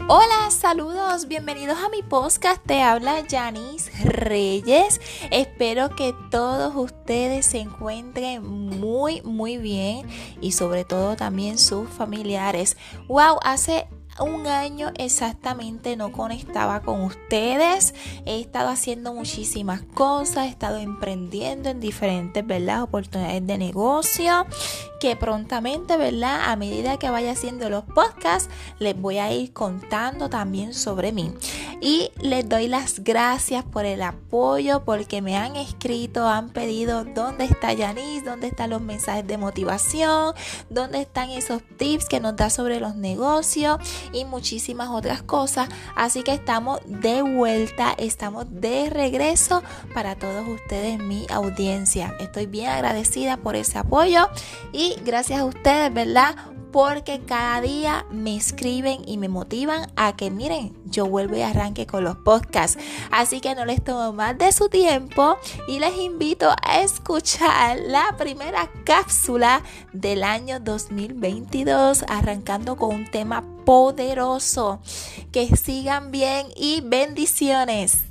Hola, saludos, bienvenidos a mi podcast, te habla Yanis Reyes. Espero que todos ustedes se encuentren muy bien y sobre todo también sus familiares. Wow, hace un año exactamente no conectaba con ustedes. He estado haciendo muchísimas cosas, he estado emprendiendo en diferentes, oportunidades de negocio que prontamente, a medida que vaya haciendo los podcasts, les voy a ir contando también sobre mí. Y les doy las gracias por el apoyo, porque me han escrito, han pedido dónde está Yanis, dónde están los mensajes de motivación, dónde están esos tips que nos da sobre los negocios y muchísimas otras cosas. Así que estamos de vuelta, estamos de regreso para todos ustedes, mi audiencia. Estoy bien agradecida por ese apoyo y gracias a ustedes, porque cada día me escriben y me motivan a que yo vuelvo y arranque con los podcasts. Así que no les tomo más de su tiempo y les invito a escuchar la primera cápsula del año 2022, arrancando con un tema poderoso. Que sigan bien y bendiciones.